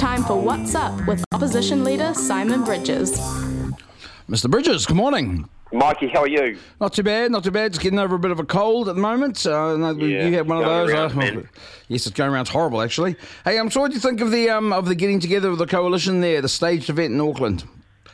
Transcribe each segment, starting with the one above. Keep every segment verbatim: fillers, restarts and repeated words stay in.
time for What's Up with Opposition Leader Simon Bridges. Mister Bridges, good morning. Mikey, how are you? Not too bad, not too bad. Just getting over a bit of a cold at the moment. Uh, no, Yeah, you had one of going those. around, uh, man. Yes, it's going around. It's horrible, actually. Hey, um, so what do you think of the um of the getting together of the coalition there, the staged event in Auckland?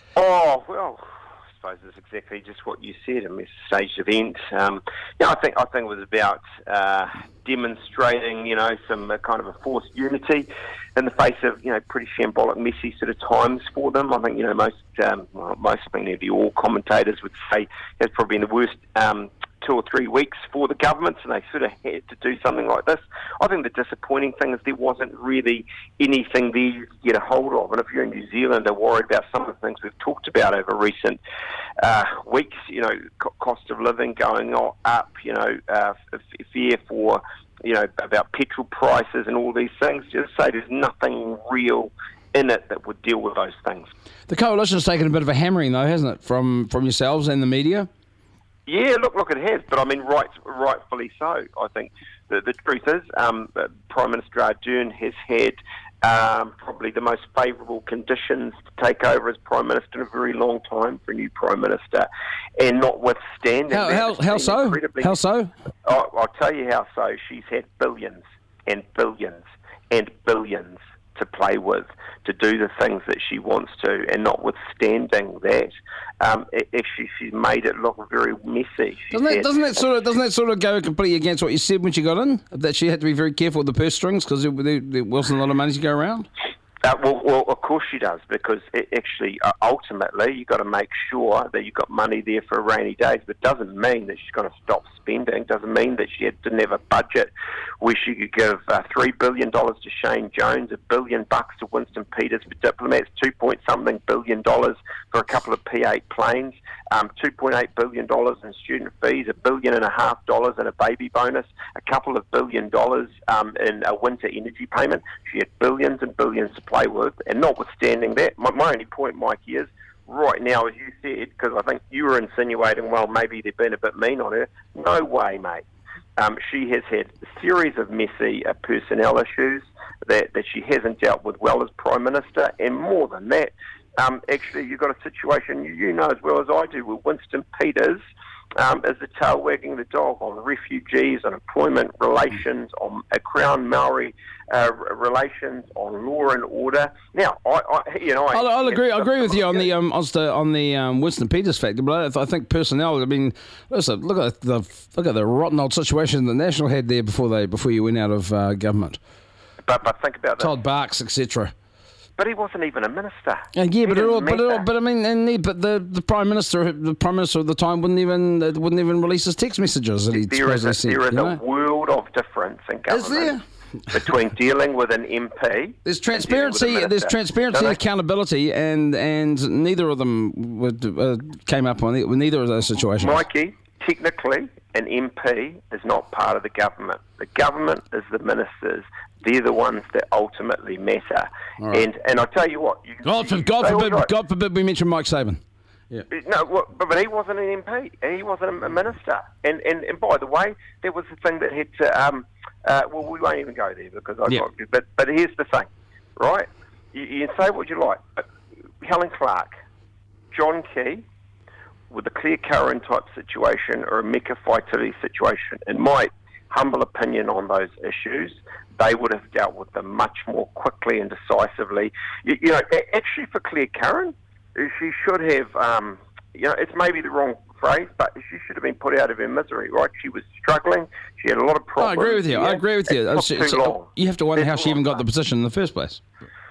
Oh, well, I suppose it's exactly just what you said. I mean, it's a staged event. Um, yeah, I think I think it was about uh, demonstrating, you know, some uh, kind of a forced unity in the face of, you know, pretty shambolic, messy sort of times for them. I think, you know, most, um, well, most, I mean, nearly all commentators would say it's probably been the worst um, two or three weeks for the government, and they sort of had to do something like this. I think the disappointing thing is there wasn't really anything there to get a hold of. And if you're in New Zealand and worried about some of the things we've talked about over recent uh, weeks, you know, co- cost of living going up, you know, uh, f- fear for, you know, about petrol prices and all these things, just say there's nothing real in it that would deal with those things. The coalition's taken a bit of a hammering, though, hasn't it, from from yourselves and the media? Yeah, look, look, it has, but I mean, right, rightfully so. I think the, the truth is, um, Prime Minister Ardern has had um, probably the most favourable conditions to take over as Prime Minister in a very long time for a new Prime Minister, and notwithstanding How that, how, it's how been so? incredibly- How so? I- I'll tell you how so. She's had billions and billions and billions to play with to do the things that she wants to, and notwithstanding that, um, it, actually she's made it look very messy. She's Doesn't that, had- doesn't that sort of doesn't that sort of go completely against what you said when she got in? That she had to be very careful with the purse strings because there, there, there wasn't a lot of money to go around. Uh, well, well, of course she does, because it actually, uh, ultimately, you've got to make sure that you've got money there for rainy days, but it doesn't mean that she's going to stop spending. It doesn't mean that she had, didn't have a budget where she could give uh, three billion dollars to Shane Jones, a billion bucks to Winston Peters for diplomats, two point something billion dollars for a couple of P eight planes, um, two point eight billion dollars in student fees, a billion and a half dollars in a baby bonus, a couple of billion dollars um, in a winter energy payment. She had billions and billions to play with, and notwithstanding that, my, my only point, Mikey, is right now, as you said, because I think you were insinuating, well, maybe they've been a bit mean on her. No way, mate. Um, she has had a series of messy uh, personnel issues that, that she hasn't dealt with well as Prime Minister, and more than that, um, actually, you've got a situation, you, you know as well as I do, with Winston Peters um, is the tail wagging the dog on refugees, on employment relations, on uh, Crown Maori uh, relations, on law and order. Now, I, I you know, I, I'll, I'll agree. I agree with you on the um, on the on the um, Winston Peters factor, but I, I think personnel. I mean, listen, look at the look at the rotten old situation the National had there before they before you went out of uh, government. But but think about that. Todd Barks, et cetera. But he wasn't even a minister. Uh, yeah, He but it all, didn't but it all, matter. but I mean, and he, but the, the prime minister, the prime minister at the time wouldn't even uh, wouldn't even release his text messages that he There is supposedly a, sent. there is you a know? world of difference in Is there? government between dealing with an M P. There's and dealing with a transparency. There's minister. transparency No, and they- accountability, and and neither of them would, uh, came up on the, neither of those situations. Mikey, technically, an M P is not part of the government. The government is the ministers. They're the ones that ultimately matter. right. And and I tell you what, you, God, for, you God say all forbid, right. God forbid, we mention Mike Saban. Yeah. No, well, but, but he wasn't an M P. He wasn't a minister. And, and and by the way, there was the thing that had to. Um, uh, well, we won't even go there because I Yeah. got. But but here's the thing, right? You, you can say what you like, but Helen Clark, John Key, with a Claire Curran type situation or a Meka Whaitiri situation, in my humble opinion on those issues, they would have dealt with them much more quickly and decisively. You, you know, a- actually for Claire Curran, she should have, um, you know, it's maybe the wrong phrase, but she should have been put out of her misery, right? She was struggling. She had a lot of I problems. agree with you. I Yeah. agree with you. It took It's- too it's- long. you have to wonder how That's she all even I'm got the saying. position in the first place.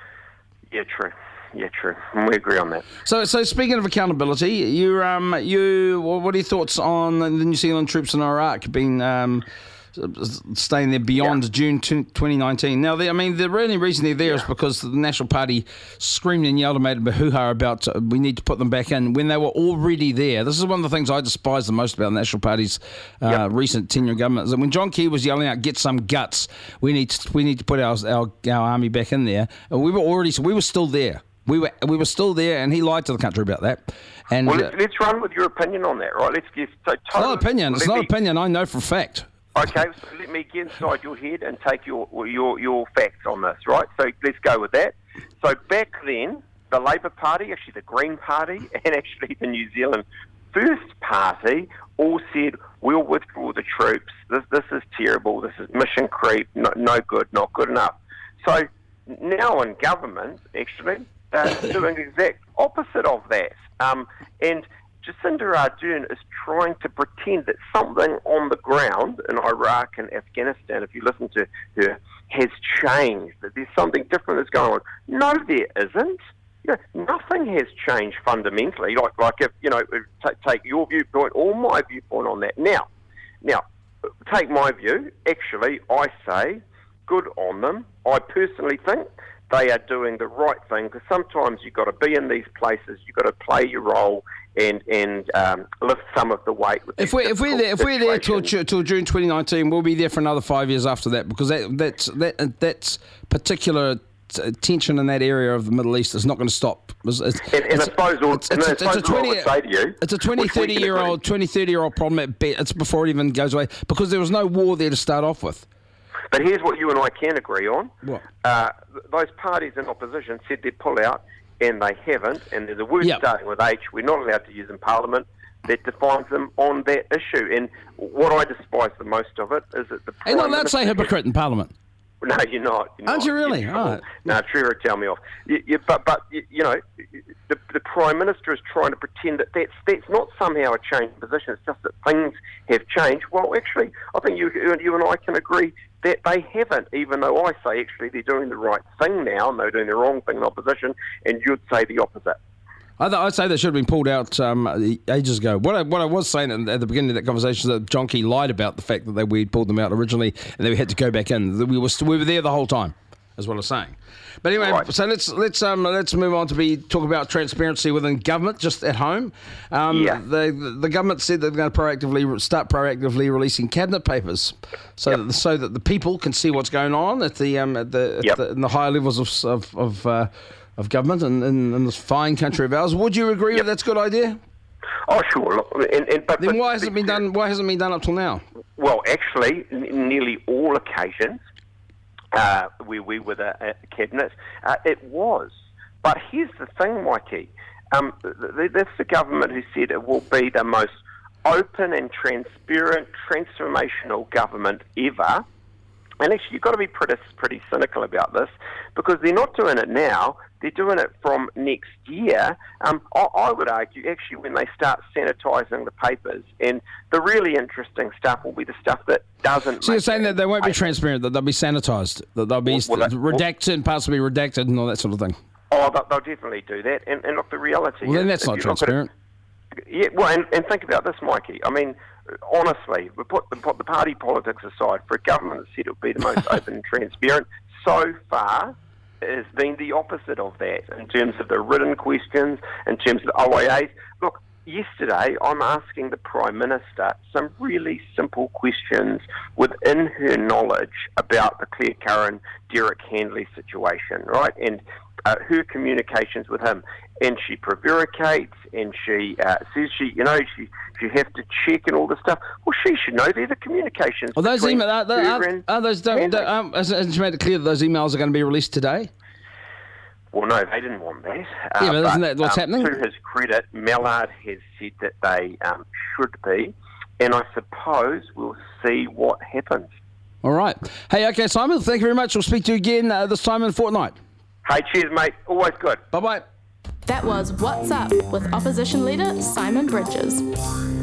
Yeah, true. Yeah, true. And we agree on that. So, so speaking of accountability, you, um, you, what are your thoughts on the New Zealand troops in Iraq being um, staying there beyond Yeah. June twenty nineteen? Now, the, I mean, the only reason they're there is because the National Party screamed and yelled and made a hoo-ha about uh, we need to put them back in when they were already there. This is one of the things I despise the most about the National Party's uh, Yep. recent tenure government. Is that when John Key was yelling out, "Get some guts," we need to, we need to put our, our our army back in there. And we were already, so we were still there. We were we were still there, and he lied to the country about that. And Well, uh, let's, let's run with your opinion on that, right? Let's give. So it's not opinion. It's let not me- opinion. I know for a fact. Okay, so let me get inside your head and take your your your facts on this, right? So let's go with that. So back then, the Labour Party, actually the Green Party, and actually the New Zealand First Party all said, we'll withdraw the troops. This this is terrible. This is mission creep. No, no good. Not good enough. So now in government, actually, they're doing the exact opposite of that. Um, and Jacinda Ardern is trying to pretend that something on the ground in Iraq and Afghanistan, if you listen to her, has changed, that there's something different that's going on. No, there isn't. You know, nothing has changed fundamentally. Like, like if, you know, t- take your viewpoint or my viewpoint on that. Now, now, take my view. Actually, I say, good on them. I personally think they are doing the right thing, because sometimes you've got to be in these places, you've got to play your role and and um, lift some of the weight. With if we're if we're there if we're there till till June twenty nineteen, we'll be there for another five years after that, because that that's that that's particular tension in that area of the Middle East is not going to stop. It's, it's, and, and I suppose, it's, it's, it's, it's a twenty. Say to you, it's a twenty, thirty year old, twenty, thirty year old problem at best. It's before it even goes away, because there was no war there to start off with. But here's what you and I can agree on. What? Uh, those parties in opposition said they'd pull out, and they haven't. And there's a word yep. starting with H we're not allowed to use in Parliament that defines them on that issue. And what I despise the most of it is that the You're not allowed to say hypocrite in Parliament. No, you're not. You're Aren't not. you really? You're Right. No, Trevor, tell me off. You, you, but, but you, you know, the, the Prime Minister is trying to pretend that that's, that's not somehow a change in position. It's just that things have changed. Well, actually, I think you, you and I can agree that they haven't, even though I say actually they're doing the right thing now and they're doing the wrong thing in opposition, and you'd say the opposite. I'd say they should have been pulled out um, ages ago. What I, what I was saying at the beginning of that conversation is that John Key lied about the fact that they, we'd pulled them out originally and they had to go back in. We were we were there the whole time, is what I was saying. But anyway, right. so let's let's um, let's move on to be talk about transparency within government, just at home. Um, yeah. the the government said they're going to proactively start proactively releasing cabinet papers, so yep. that so that the people can see what's going on at the um at the, at yep. the in the higher levels of of. of uh, of government in, in, in this fine country of ours. Would you agree yep. that that's a good idea? Oh, sure. Look, and, and, but, then but, why hasn't it been done? Why hasn't it been done up till now? Well, actually, n- nearly all occasions uh, where we were the uh, cabinet, uh, it was. But here's the thing, Mikey. Um, th- th- that's the government who said it will be the most open and transparent, transformational government ever. And actually, you've got to be pretty, pretty cynical about this, because they're not doing it now. They're doing it from next year. Um, I, I would argue, actually, when they start sanitising the papers, and the really interesting stuff will be the stuff that doesn't. So you're saying that they won't be transparent, that they'll be sanitised, that they'll be well, well, redacted, well, parts will be redacted, and all that sort of thing. Oh, they'll, they'll definitely do that. And, and look, the reality well, is, then that's not transparent. It, yeah, well, and, and think about this, Mikey. I mean, honestly, we put the, put the party politics aside, for a government that said it would be the most open and transparent, so far it has been the opposite of that in terms of the written questions, in terms of the O A As. Look, yesterday I'm asking the Prime Minister some really simple questions within her knowledge about the Claire Curran, Derek Handley situation, right? And uh, her communications with him. And she prevaricates, and she uh, says she, you know, she she have to check and all this stuff. Well, she should know they're the communications. Well, those emails are, are, are, are those don't, don't, um, hasn't she made it clear that those emails are going to be released today? Well, no, they didn't want that. Uh, yeah, but isn't but, that what's um, happening? To his credit, Mallard has said that they um, should be, and I suppose we'll see what happens. All right. Hey, okay, Simon, thank you very much. We'll speak to you again uh, this time in a fortnight. Hey, cheers, mate. Always good. Bye-bye. That was What's Up with Opposition Leader Simon Bridges.